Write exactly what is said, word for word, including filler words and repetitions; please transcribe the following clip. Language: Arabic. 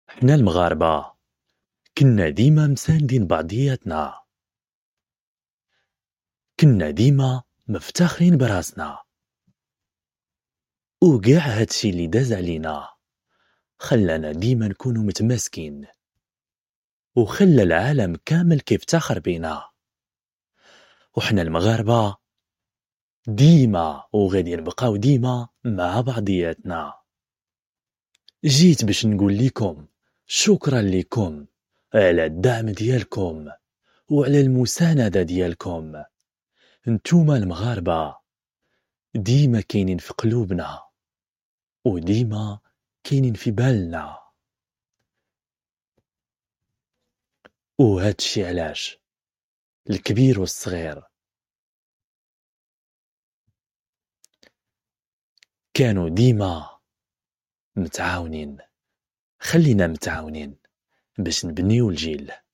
حنا المغاربة كنا ديما مساندين بعضياتنا، كنا ديما مفتخرين براسنا، وكاع هادشي اللي داز علينا خلانا ديما نكونو متماسكين، وخلى العالم كامل كيفتخر بينا. وحنا المغاربة ديما وغادي نبقاو ديما مع بعضياتنا. جيت باش نقول لكم شكرا لكم على الدعم ديالكم وعلى المساندة ديالكم. نتوما المغاربة ديما كاينين في قلوبنا وديما كاينين في بالنا، وهادشي علاش الكبير والصغير كانوا ديما متعاونين. خلينا متعاونين باش نبنيو الجيل.